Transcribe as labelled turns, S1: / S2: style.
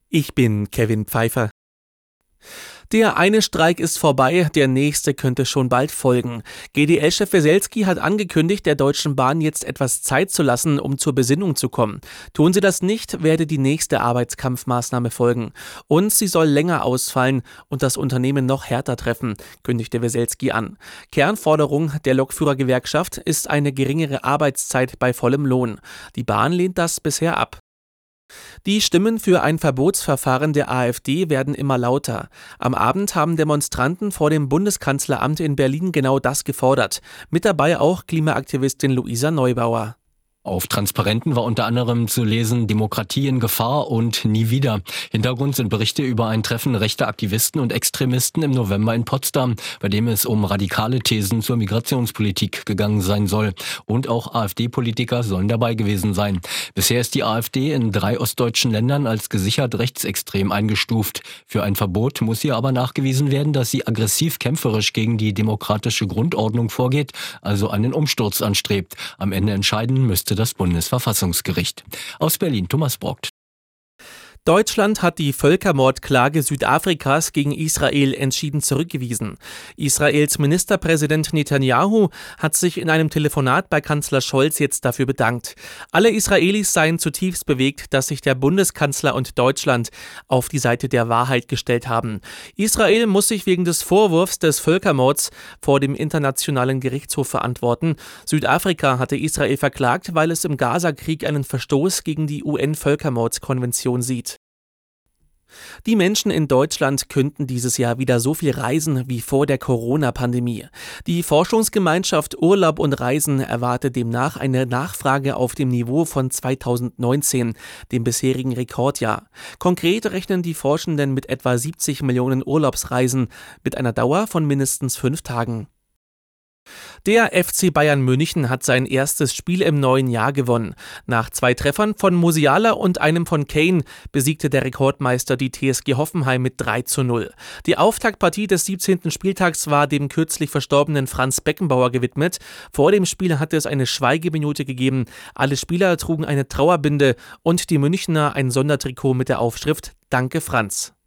S1: Ich bin Kevin Pfeiffer. Der eine Streik ist vorbei, der nächste könnte schon bald folgen. GDL-Chef Weselski hat angekündigt, der Deutschen Bahn jetzt etwas Zeit zu lassen, um zur Besinnung zu kommen. Tun sie das nicht, werde die nächste Arbeitskampfmaßnahme folgen. Und sie soll länger ausfallen und das Unternehmen noch härter treffen, kündigte Weselski an. Kernforderung der Lokführergewerkschaft ist eine geringere Arbeitszeit bei vollem Lohn. Die Bahn lehnt das bisher ab. Die Stimmen für ein Verbotsverfahren der AfD werden immer lauter. Am Abend haben Demonstranten vor dem Bundeskanzleramt in Berlin genau das gefordert. Mit dabei auch Klimaaktivistin Luisa Neubauer.
S2: Auf Transparenten war unter anderem zu lesen: Demokratie in Gefahr und nie wieder. Hintergrund sind Berichte über ein Treffen rechter Aktivisten und Extremisten im November in Potsdam, bei dem es um radikale Thesen zur Migrationspolitik gegangen sein soll. Und auch AfD-Politiker sollen dabei gewesen sein. Bisher ist die AfD in 3 ostdeutschen Ländern als gesichert rechtsextrem eingestuft. Für ein Verbot muss ihr aber nachgewiesen werden, dass sie aggressiv kämpferisch gegen die demokratische Grundordnung vorgeht, also einen Umsturz anstrebt. Am Ende entscheiden müsste das Bundesverfassungsgericht. Aus Berlin, Thomas Brockt.
S1: Deutschland hat die Völkermordklage Südafrikas gegen Israel entschieden zurückgewiesen. Israels Ministerpräsident Netanyahu hat sich in einem Telefonat bei Kanzler Scholz jetzt dafür bedankt. Alle Israelis seien zutiefst bewegt, dass sich der Bundeskanzler und Deutschland auf die Seite der Wahrheit gestellt haben. Israel muss sich wegen des Vorwurfs des Völkermords vor dem Internationalen Gerichtshof verantworten. Südafrika hatte Israel verklagt, weil es im Gaza-Krieg einen Verstoß gegen die UN-Völkermordskonvention sieht. Die Menschen in Deutschland könnten dieses Jahr wieder so viel reisen wie vor der Corona-Pandemie. Die Forschungsgemeinschaft Urlaub und Reisen erwartet demnach eine Nachfrage auf dem Niveau von 2019, dem bisherigen Rekordjahr. Konkret rechnen die Forschenden mit etwa 70 Millionen Urlaubsreisen mit einer Dauer von mindestens 5 Tagen. Der FC Bayern München hat sein erstes Spiel im neuen Jahr gewonnen. Nach 2 Treffern von Musiala und einem von Kane besiegte der Rekordmeister die TSG Hoffenheim mit 3:0. Die Auftaktpartie des 17. Spieltags war dem kürzlich verstorbenen Franz Beckenbauer gewidmet. Vor dem Spiel hatte es eine Schweigeminute gegeben. Alle Spieler trugen eine Trauerbinde und die Münchner ein Sondertrikot mit der Aufschrift „Danke Franz“.